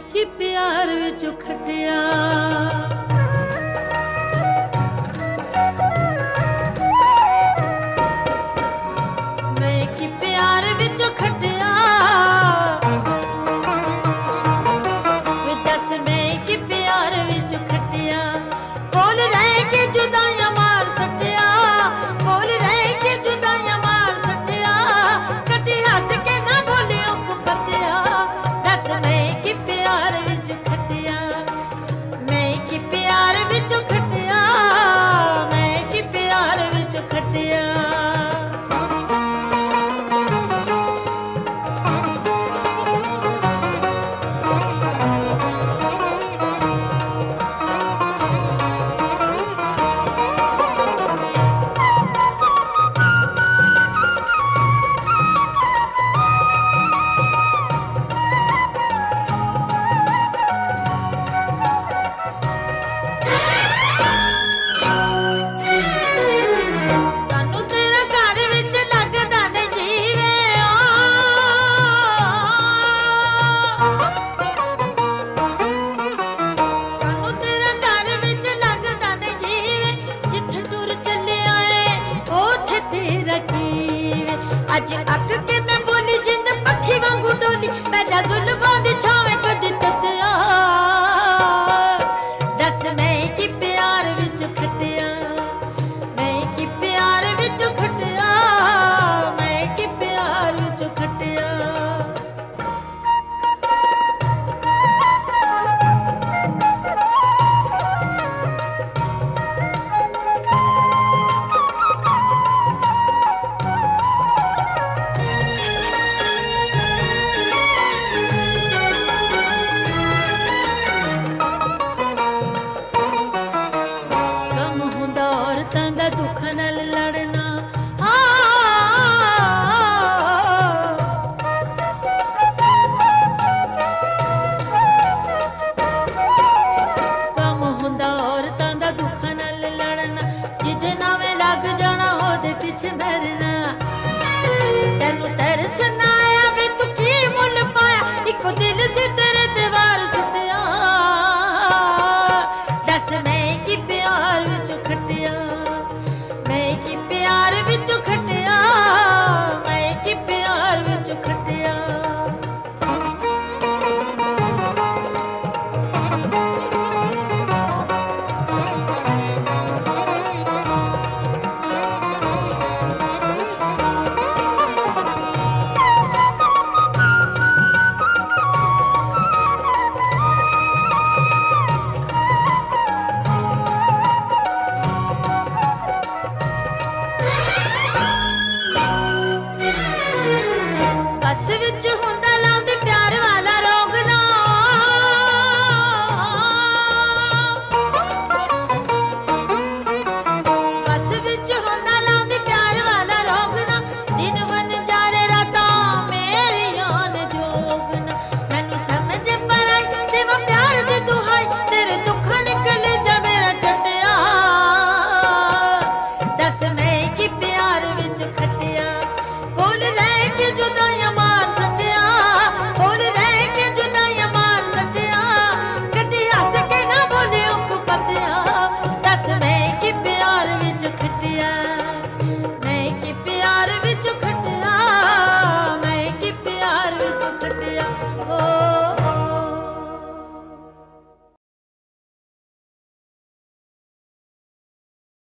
कि प्यार विचों खटिया मैं कि प्यार विचों खटिया वे दस मैं कि प्यार विचों खटिया कोल रह के जुदाइयां मार सटिया कोल रह के जुदाइयां मार सटिया कटी हंस के ना बोलियो को पतिया दस मैं कि प्यार विच खटिया मैं कि प्यार विच खटिया मैं कि प्यार विच खटिया अज अक